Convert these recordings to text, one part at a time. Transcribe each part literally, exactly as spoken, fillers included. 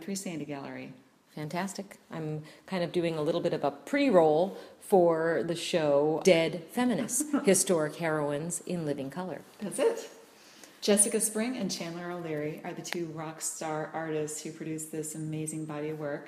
Poetry Sandy Gallery. Fantastic. I'm kind of doing a little bit of a pre-roll for the show Dead Feminists, Historic Heroines in Living Color. That's it. Jessica Spring and Chandler O'Leary are the two rock star artists who produced this amazing body of work.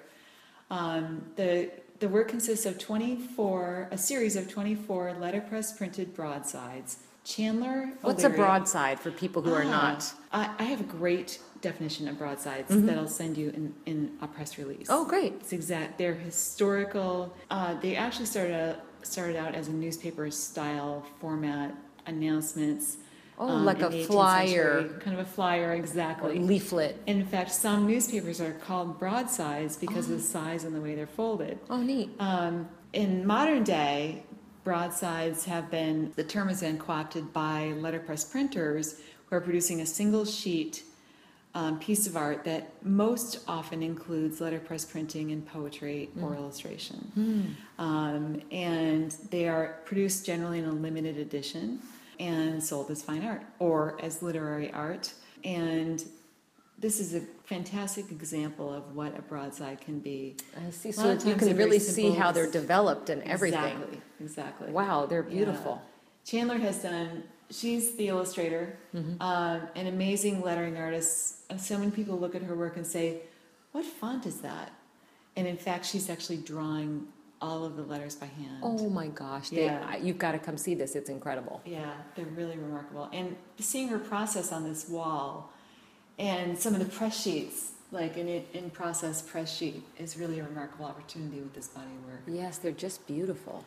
Um, the the work consists of twenty-four, a series of twenty-four letterpress printed broadsides. Chandler What's O'Leary, a broadside for people who are Ah, not? I, I have a great definition of broadsides Mhm. that I'll send you in, in a press release. Oh, great. It's exact. They're historical. Uh, they actually started out, started out as a newspaper style format, announcements. Oh, um, like in a the eighteenth flyer. century, kind of a flyer, Or exactly. leaflet. In fact, some newspapers are called broadsides because of the size and the way they're folded. Oh, neat. Um, in modern day, broadsides have been, the term has been co-opted by letterpress printers who are producing a single sheet um, piece of art that most often includes letterpress printing and poetry or Mm. illustration. Mm. Um, and they are produced generally in a limited edition and sold as fine art or as literary art. And this is a fantastic example of what a broadside can be. I see. A So lot of you times can they're very really see simple. how they're developed and everything. Exactly, exactly. Wow, they're Yeah. beautiful. Chandler has done, she's the illustrator, Mhm. um, an amazing lettering artist. And so many people look at her work and say, what font is that? And in fact, she's actually drawing all of the letters by hand. Oh my gosh. They, Yeah. I- you've got to come see this. It's incredible. Yeah, they're really remarkable. And seeing her process on this wall and some of the press sheets, like an in- in-process press sheet, is really a remarkable opportunity with this body of work. Yes, they're just beautiful.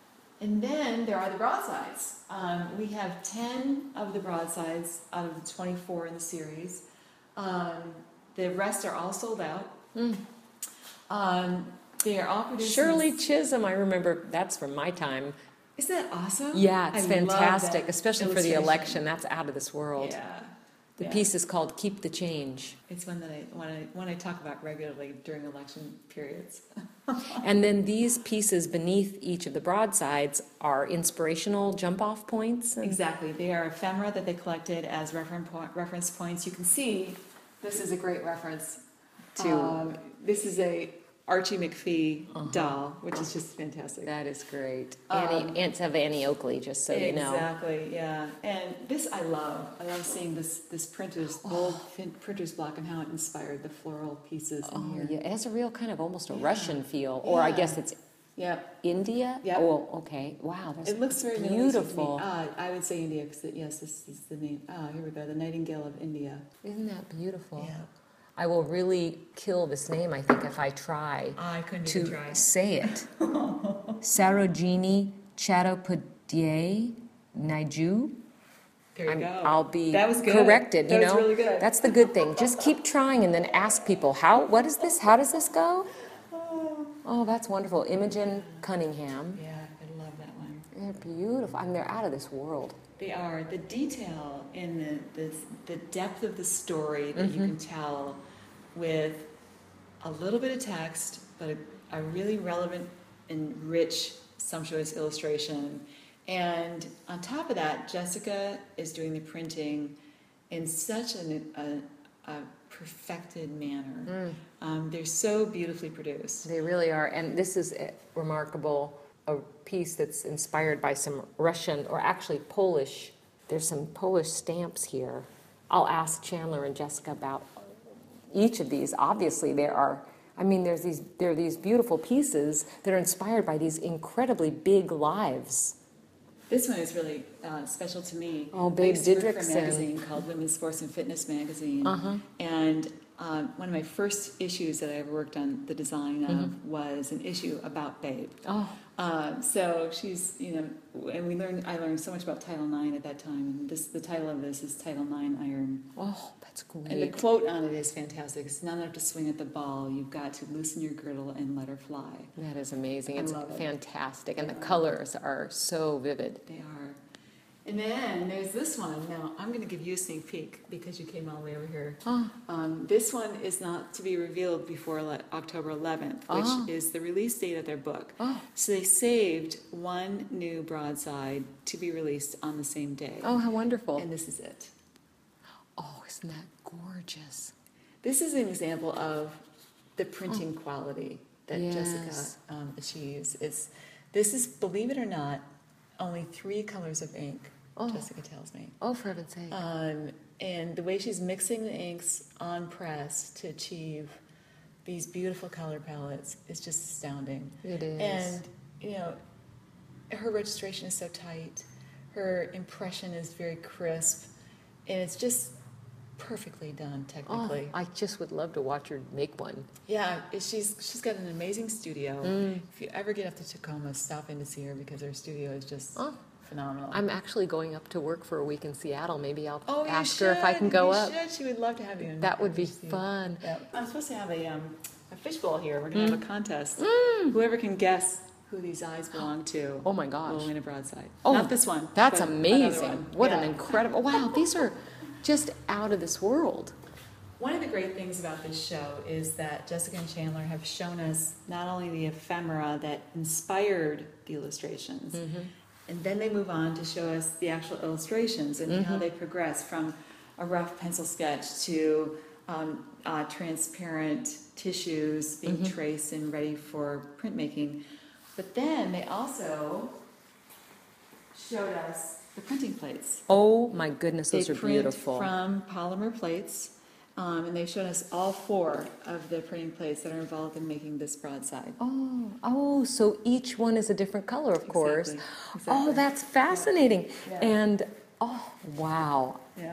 And then there are the broadsides. Um, we have ten of the broadsides out of the twenty-four in the series. Um, the rest are all sold out. Mm. Um, they are all produced. Shirley in- Chisholm, I remember that's from my time. Isn't that awesome? Yeah, it's I love fantastic, that especially for the illustration. election. That's out of this world. Yeah. The yeah. piece is called Keep the Change. It's one that I one I one I talk about regularly during election periods. And then these pieces beneath each of the broadsides are inspirational jump-off points. and- Exactly. They are ephemera that they collected as reference point, reference points. You can see this is a great reference To- Um, this is a Archie McPhee Uh-huh. doll, which is just fantastic. That is great. Um, Annie, Aunts of Annie Oakley, just so you know. Exactly, yeah. And this I love. I love seeing this this printer's bold fin- printer's block and how it inspired the floral pieces in Oh, here. yeah, it has a real kind of almost a Yeah. Russian feel, or I Yeah. guess it's Yep. India? Yep. Oh, okay. Wow, that's It looks very Middle Eastern to me. beautiful. Uh, I would say India because yes, this is the name. Ah, here we go. The Nightingale of India. Isn't that beautiful? Yeah. I will really kill this name, I think, if I try I couldn't to even try. say it. Sarojini Chattopadhyay Naiju. There you I'm- go. I'll be That was good. corrected, you That was know? really good. That's the good thing. Just keep trying and then ask people, how, what is this? How does this go? Oh, that's wonderful. Imogen Cunningham. Yeah, I love that one. They're beautiful. I mean, they're out of this world. They are. The detail in the the, the depth of the story that you Mhm. can tell with a little bit of text, but a, a really relevant and rich, sumptuous illustration. And on top of that, Jessica is doing the printing in such an, a, a perfected manner. Mm. Um, they're so beautifully produced. They really are. And this is a remarkable, a piece that's inspired by some Russian, or actually Polish, there's some Polish stamps here. I'll ask Chandler and Jessica about each of these. Obviously, there are, I mean, there's these, there are these beautiful pieces that are inspired by these incredibly big lives. This one is really uh, special to me. Oh, I Babe used to work for a Didrikson. magazine called Women's Sports and Fitness Magazine. Uh-huh. And um, one of my first issues that I ever worked on the design of Mhm. was an issue about Babe. Oh, Um, so she's, you know, and we learned, I learned so much about Title nine at that time. And this, the title of this is Title nine Iron. oh, that's And the great. quote on it is fantastic. It's not enough to swing at the ball. You've got to loosen your girdle and let her fly. That is amazing. I It's love it. fantastic. And the Yeah. colors are so vivid. They are. And then there's this one. Now, I'm going to give you a sneak peek because you came all the way over here. Oh, Um, this one is not to be revealed before le- October eleventh, which Ah. is the release date of their book. oh, So they saved one new broadside to be released on the same day. oh, how wonderful. And this is it. Oh, isn't that gorgeous? This is an example of the printing quality that Yes. Jessica um, achieves. It's, this is, believe it or not, only three colors of ink, Oh. Jessica tells me. Oh, for heaven's sake. Um, and the way she's mixing the inks on press to achieve these beautiful color palettes is just astounding. It is. And, you know, her registration is so tight, her impression is very crisp, and it's just perfectly done Oh, technically. I just would love to watch her make one. Yeah, it- she's she's got an amazing studio. Mm. If you ever get up to Tacoma, stop in to see her because her studio is just Oh. phenomenal. I'm actually going up to work for a week in Seattle. Maybe I'll oh, you ask her if I should, can go you up. Should. She would love to have you. In That would be see. fun. Yeah. I'm supposed to have a um, a fishbowl here. We're gonna Mm. have a contest. Mm. Whoever can guess who these eyes belong to Oh my will gosh. win a broadside. Oh, Not this one. That's but another amazing. one. What Yeah. an incredible. Wow, these are just out of this world. One of the great things about this show is that Jessica and Chandler have shown us not only the ephemera that inspired the illustrations, Mm-hmm. and then they move on to show us the actual illustrations and how Mhm. they progress from a rough pencil sketch to um, uh, transparent tissues being Mhm. traced and ready for printmaking. But then they also showed us the printing plates. Oh my goodness, those They are print beautiful. from polymer plates, um, and they've shown us all four of the printing plates that are involved in making this broadside. Oh, oh, so each one is a different color, of course. Exactly, Oh, exactly. that's fascinating. Yeah. And oh, wow. Yeah,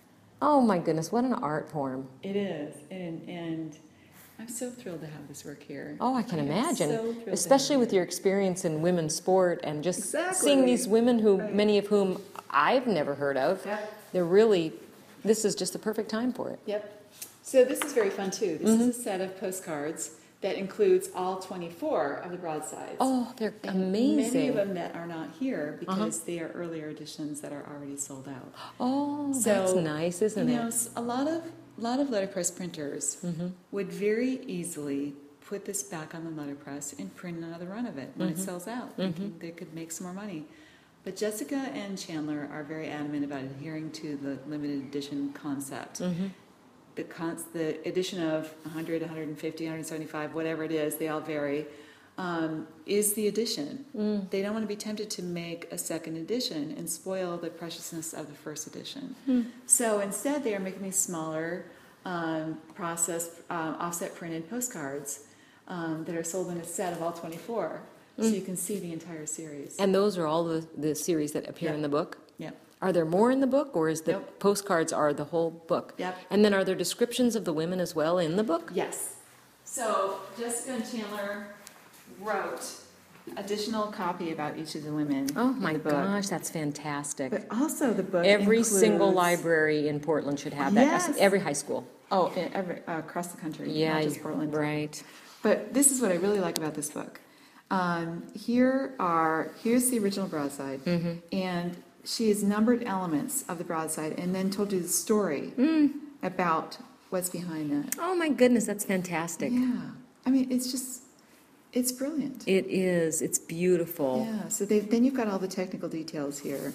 Oh my goodness, what an art form. it is, and and I'm so thrilled to have this work here. Oh, I can I am imagine, so thrilled to especially have with it. your experience in women's sport and just Exactly. seeing these women who, Right. many of whom I've never heard of. Yep. They're really, this is just the perfect time for it. Yep. So this is very fun too. This Mm-hmm. is a set of postcards that includes all twenty-four of the broadsides. Oh, they're And Many amazing. of them that are not here because they are earlier editions that are already sold out. Oh, So, that's nice, isn't you know, it? s- a lot of a lot of letterpress printers Mm-hmm. would very easily put this back on the letterpress and print another run of it when Mm-hmm. it sells out, thinking they could make some more money. But Jessica and Chandler are very adamant about adhering to the limited edition concept. Mm-hmm. The cons- the edition of one hundred, one hundred fifty, one hundred seventy-five, whatever it is, they all vary, um, is the edition. Mm. They don't want to be tempted to make a second edition and spoil the preciousness of the first edition. Hmm. So instead, they are making these smaller, um, processed, uh, offset printed postcards um, that are sold in a set of all twenty-four, so Mm. you can see the entire series. And those are all the, the series that appear Yeah. in the book? Yep. Are there more in the book, or is the Nope. postcards are the whole book? Yep. And then are there descriptions of the women as well in the book? Yes. So Jessica and Chandler wrote additional copy about each of the women. Oh in my the book. gosh, that's fantastic. But also the book Every single includes- library in Portland should have that. Yes. Every high school. Oh, in every, uh, across the country, Yeah, not just Portland. right. But this is what I really like about this book. Um, here are here's the original broadside, Mm-hmm. and she has numbered elements of the broadside, and then told you the story Mm. about what's behind that. Oh my goodness, that's fantastic. Yeah, I mean it's just it's brilliant. It is. It's beautiful. Yeah. So they, then you've got all the technical details here.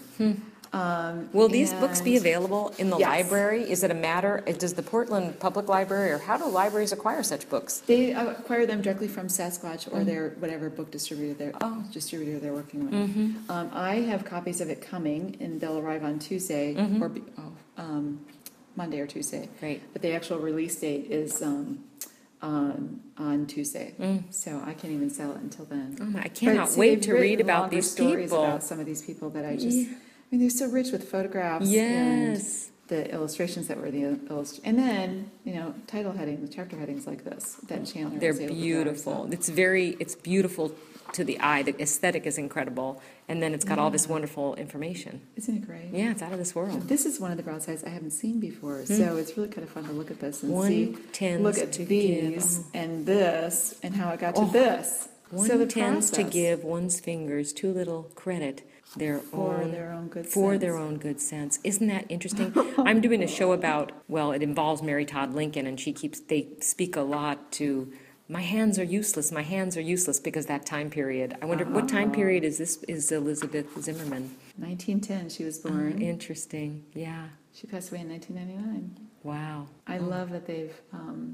Um, Will these books be and available in the Yes. library? Is it a matter, does the Portland Public Library, or how do libraries acquire such books? They acquire them directly from Sasquatch or their whatever book distributor they're Oh. distributor they're working with. Mm-hmm. Um, I have copies of it coming, and they'll arrive on Tuesday Mhm. or be, oh, um, Monday or Tuesday. Great. But the actual release date is um, on on Tuesday, Mm. so I can't even sell it until then. Oh my, I But cannot see, wait they've to read written about longer these stories people. about some of these people that I just. Yeah. I mean, they're so rich with photographs and Yes. the illustrations that were the illust- and then you know title headings, chapter headings like this that Chandler. They're was able to draw beautiful. himself. It's very, it's beautiful to the eye. The aesthetic is incredible. And then it's got all this Yeah. wonderful information. Isn't it great? Yeah, it's out of this world. This is one of the broadsides I haven't seen before, so it's really kind of fun to look at this and One see. tends Look at to these give, oh. and this and how it got to Oh. this. One so the tends to process give one's fingers too little credit, their for own their own good for sense. their own good sense. Isn't that interesting? I'm doing a show about, well, it involves Mary Todd Lincoln, and she keeps, they speak a lot to, my hands are useless, my hands are useless, because that time period. I wonder, what time Oh. period is this, is Elizabeth Zimmerman? nineteen ten, she was Oh, born. interesting, yeah, She passed away in nineteen ninety-nine. wow. I Oh. love that they've um,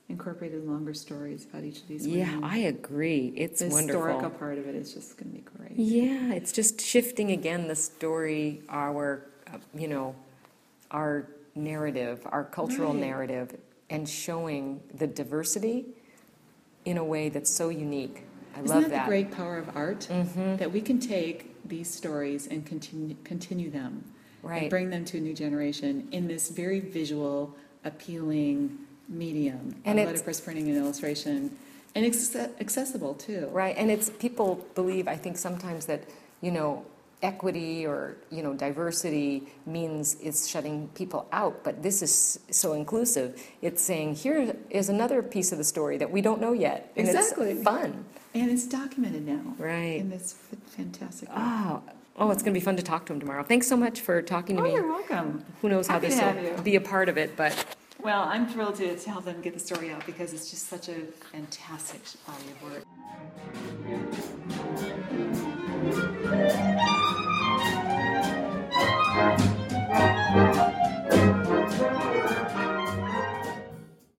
incorporated longer stories about each of these Yeah, women. I agree. It's The wonderful. historical part of it is just going to be great. Yeah, it's just shifting again the story, our, uh, you know, our narrative, our cultural Right. narrative, and showing the diversity in a way that's so unique. I Isn't love that, that. the great power of art? Mm-hmm. That we can take these stories and continue continue them and Right. bring them to a new generation in this very visual, appealing medium And of it's- letterpress printing and illustration, and it's accessible too. Right, and it's, people believe, I think sometimes that, you know, equity or, you know, diversity means it's shutting people out, but this is so inclusive. It's saying, here is another piece of the story that we don't know yet. And Exactly. it's fun. And it's documented now. Right. In this f- fantastic way. Oh, oh, it's going to be fun to talk to him tomorrow. Thanks so much for talking to Oh, me. you're welcome. Who knows how Happy to this have will you. be a part of it, but Well, I'm thrilled to to help them get the story out because it's just such a fantastic body of work.